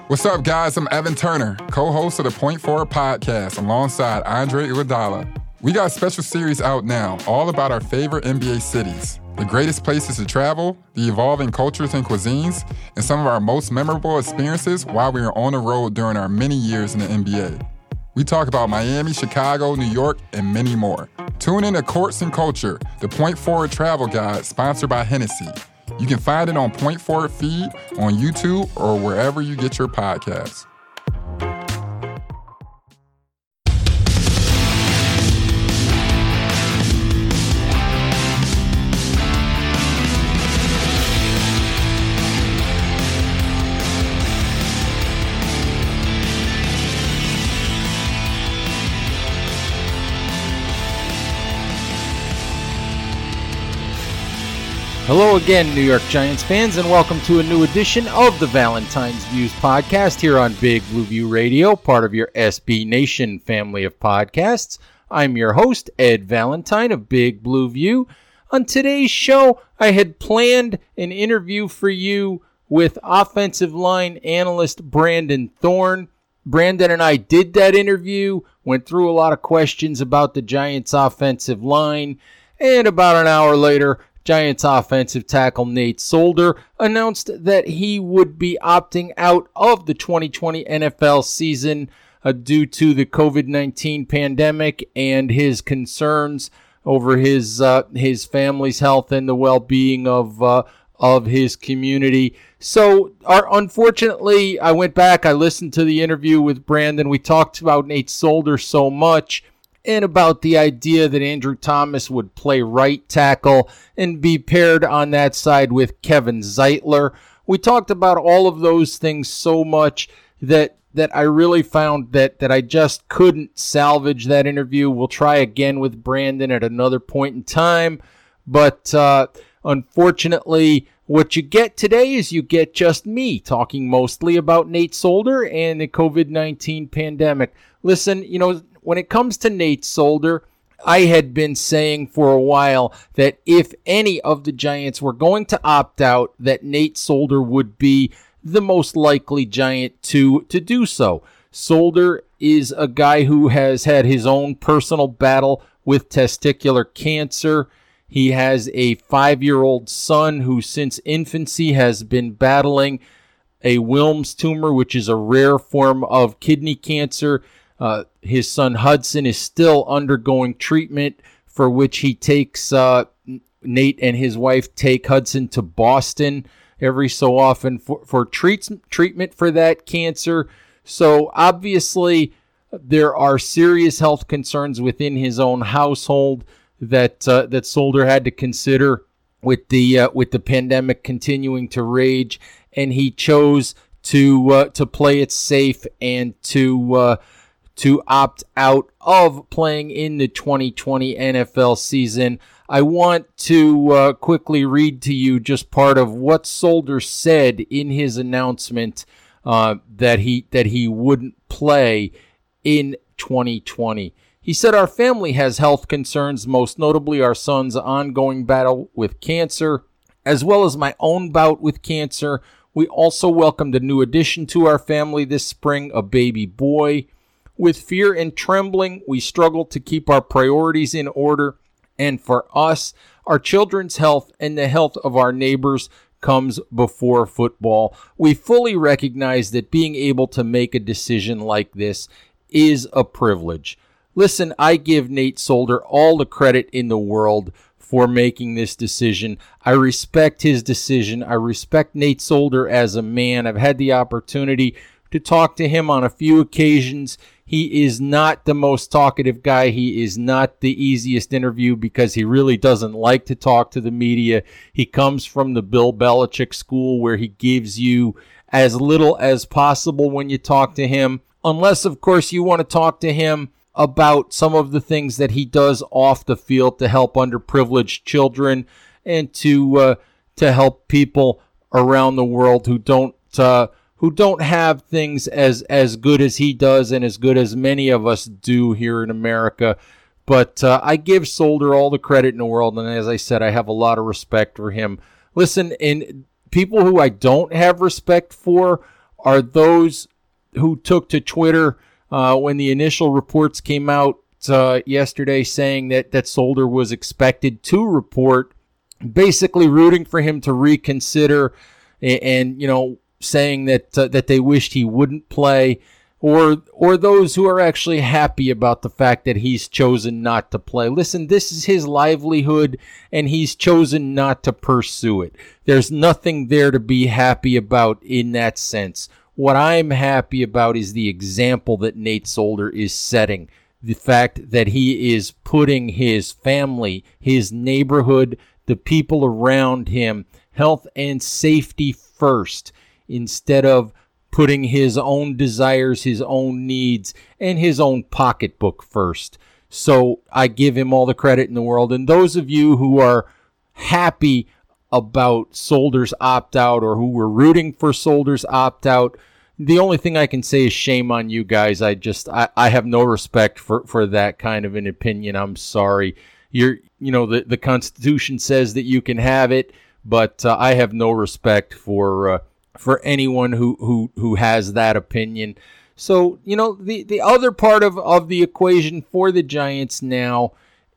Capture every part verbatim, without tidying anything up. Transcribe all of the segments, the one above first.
What's up, guys? I'm Evan Turner, co-host of the Point Forward podcast alongside Andre Iguodala. We got a special series out now, all about our favorite N B A cities, the greatest places to travel, the evolving cultures and cuisines, and some of our most memorable experiences while we were on the road during our many years in the N B A. We talk about Miami, Chicago, New York, and many more. Tune in to Courts and Culture, the Point Forward travel guide sponsored by Hennessy. You can find it on Point Forward feed, on YouTube, or wherever you get your podcasts. Hello again, New York Giants fans, and welcome to a new edition of the Valentine's Views podcast here on Big Blue View Radio, part of your S B Nation family of podcasts. I'm your host, Ed Valentine of Big Blue View. On today's show, I had planned an interview for you with offensive line analyst Brandon Thorn. Brandon and I did that interview, went through a lot of questions about the Giants' offensive line, and about an hour later, Giants offensive tackle Nate Solder announced that he would be opting out of the twenty twenty N F L season uh, due to the covid nineteen pandemic and his concerns over his uh, his family's health and the well-being of uh, of his community. So, our, unfortunately, I went back, I listened to the interview with Brandon. We talked about Nate Solder so much, and about the idea that Andrew Thomas would play right tackle and be paired on that side with Kevin Zeitler. We talked about all of those things so much that that I really found that, that I just couldn't salvage that interview. We'll try again with Brandon at another point in time. But uh, unfortunately, what you get today is you get just me talking mostly about Nate Solder and the covid nineteen pandemic. Listen, you know, when it comes to Nate Solder, I had been saying for a while that if any of the Giants were going to opt out, that Nate Solder would be the most likely Giant to, to do so. Solder is a guy who has had his own personal battle with testicular cancer. He has a five-year-old son who since infancy has been battling a Wilms tumor, which is a rare form of kidney cancer. Uh, his son Hudson is still undergoing treatment for which he takes, uh, Nate and his wife take Hudson to Boston every so often for, for treats, treatment for that cancer. So obviously there are serious health concerns within his own household that uh, that Solder had to consider with the uh, with the pandemic continuing to rage, and he chose to uh, to play it safe and to uh, to opt out of playing in the twenty twenty N F L season. I want to uh, quickly read to you just part of what Solder said in his announcement uh, that he that he wouldn't play in twenty twenty. He said, "Our family has health concerns, most notably our son's ongoing battle with cancer, as well as my own bout with cancer. We also welcomed a new addition to our family this spring, a baby boy. With fear and trembling, we struggle to keep our priorities in order. And for us, our children's health and the health of our neighbors comes before football. We fully recognize that being able to make a decision like this is a privilege." Listen, I give Nate Solder all the credit in the world for making this decision. I respect his decision. I respect Nate Solder as a man. I've had the opportunity to talk to him on a few occasions. He is not the most talkative guy. He is not the easiest interview because he really doesn't like to talk to the media. He comes from the Bill Belichick school where he gives you as little as possible when you talk to him, unless, of course, you want to talk to him about some of the things that he does off the field to help underprivileged children and to uh, to help people around the world who don't uh, who don't have things as as good as he does and as good as many of us do here in America. But uh, I give Solder all the credit in the world, and as I said, I have a lot of respect for him. Listen, and people who I don't have respect for are those who took to Twitter uh, when the initial reports came out uh, yesterday saying that, that Solder was expected to report, basically rooting for him to reconsider and, and you know, saying that uh, that they wished he wouldn't play, or or those who are actually happy about the fact that he's chosen not to play. Listen, this is his livelihood, and he's chosen not to pursue it. There's nothing there to be happy about in that sense. What I'm happy about is the example that Nate Solder is setting. The fact that he is putting his family, his neighborhood, the people around him, health and safety first, instead of putting his own desires, his own needs, and his own pocketbook first. So I give him all the credit in the world. And those of you who are happy about Solder's opt-out or who were rooting for Solder's opt-out, the only thing I can say is shame on you guys. I just, I, I have no respect for, for that kind of an opinion. I'm sorry. You're, you know, the, the Constitution says that you can have it, but uh, I have no respect for uh, for anyone who, who, who has that opinion. So, you know, the, the other part of, of the equation for the Giants now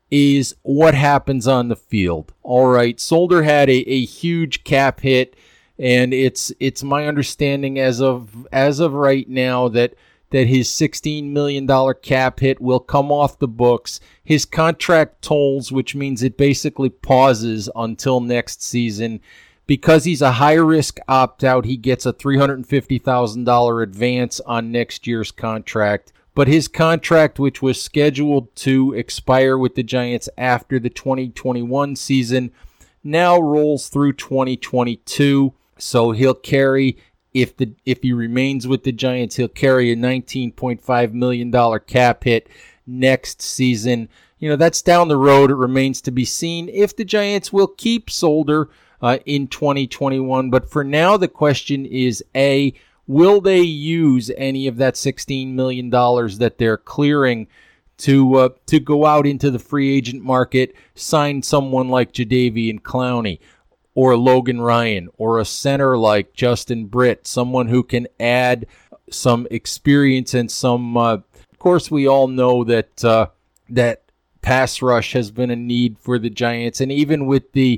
is what happens on the field. All right, Solder had a, a huge cap hit, and it's it's my understanding as of as of right now that that his sixteen million dollars cap hit will come off the books. His contract tolls, which means it basically pauses until next season. Because he's a high-risk opt-out, he gets a three hundred fifty thousand dollars advance on next year's contract. But his contract, which was scheduled to expire with the Giants after the twenty twenty-one season, now rolls through twenty twenty-two. So he'll carry, if the if he remains with the Giants, he'll carry a nineteen point five million dollars cap hit next season. You know, that's down the road. It remains to be seen if the Giants will keep Solder Uh, in twenty twenty-one. But for now, the question is, A, will they use any of that sixteen million dollars that they're clearing to uh, to go out into the free agent market, sign someone like Jadeveon Clowney or Logan Ryan or a center like Justin Britt, someone who can add some experience and some, uh, of course, we all know that uh, that pass rush has been a need for the Giants. And even with the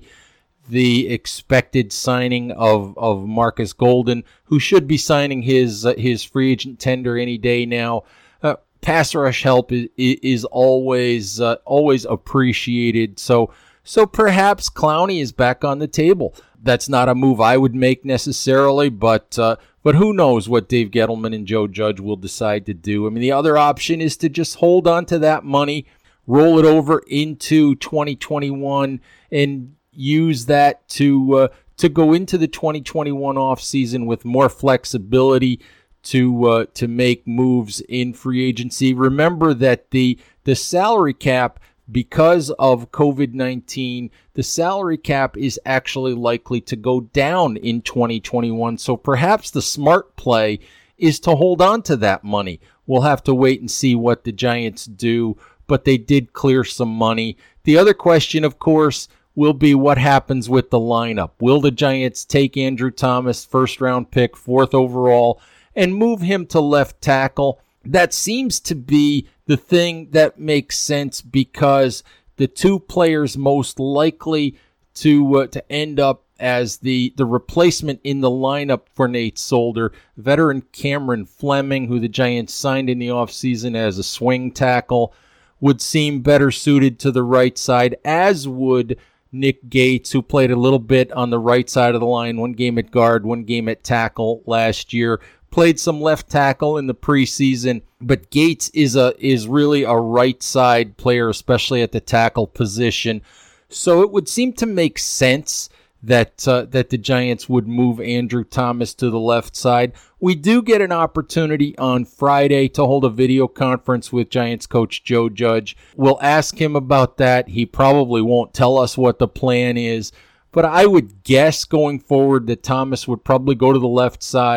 the expected signing of, of Marcus Golden, who should be signing his uh, his free agent tender any day now. Uh, pass rush help is, is always uh, always appreciated. So so perhaps Clowney is back on the table. That's not a move I would make necessarily, but uh, but who knows what Dave Gettleman and Joe Judge will decide to do. I mean, the other option is to just hold on to that money, roll it over into twenty twenty-one, and use that to uh, to go into the twenty twenty-one offseason with more flexibility to uh, to make moves in free agency. Remember that the the salary cap, because of covid nineteen, the salary cap is actually likely to go down in twenty twenty-one. So perhaps the smart play is to hold on to that money. We'll have to wait and see what the Giants do, but they did clear some money. The other question, of course, will be what happens with the lineup. Will the Giants take Andrew Thomas, first round pick, fourth overall, and move him to left tackle? That seems to be the thing that makes sense, because the two players most likely to uh, to end up as the, the replacement in the lineup for Nate Solder, veteran Cameron Fleming, who the Giants signed in the offseason as a swing tackle, would seem better suited to the right side, as would Nick Gates, who played a little bit on the right side of the line, one game at guard, one game at tackle last year. Played some left tackle in the preseason, but Gates is a is really a right side player, especially at the tackle position. So it would seem to make sense that uh, that the Giants would move Andrew Thomas to the left side. We do get an opportunity on Friday to hold a video conference with Giants coach Joe Judge. We'll ask him about that. He probably won't tell us what the plan is, but I would guess going forward that Thomas would probably go to the left side,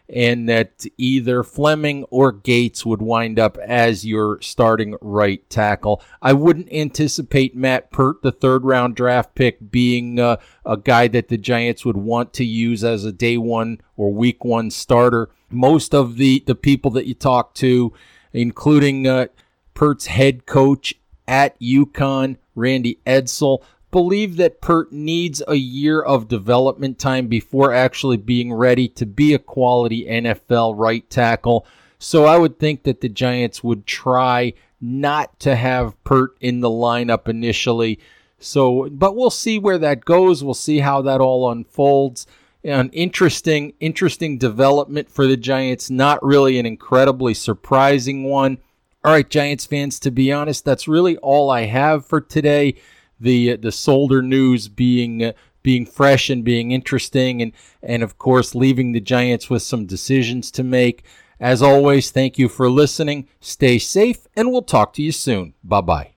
and that either Fleming or Gates would wind up as your starting right tackle. I wouldn't anticipate Matt Peart, the third-round draft pick, being uh, a guy that the Giants would want to use as a day one or week one starter. Most of the, the people that you talk to, including uh, Peart's head coach at UConn, Randy Edsall, believe that Peart needs a year of development time before actually being ready to be a quality N F L right tackle. So I would think that the Giants would try not to have Peart in the lineup initially. So, but we'll see where that goes. We'll see how that all unfolds. An interesting, interesting development for the Giants. Not really an incredibly surprising one. All right, Giants fans, to be honest, that's really all I have for today. The the Solder news being uh, being fresh and being interesting, and, and of course leaving the Giants with some decisions to make. As always, thank you for listening. Stay safe, and we'll talk to you soon. Bye-bye.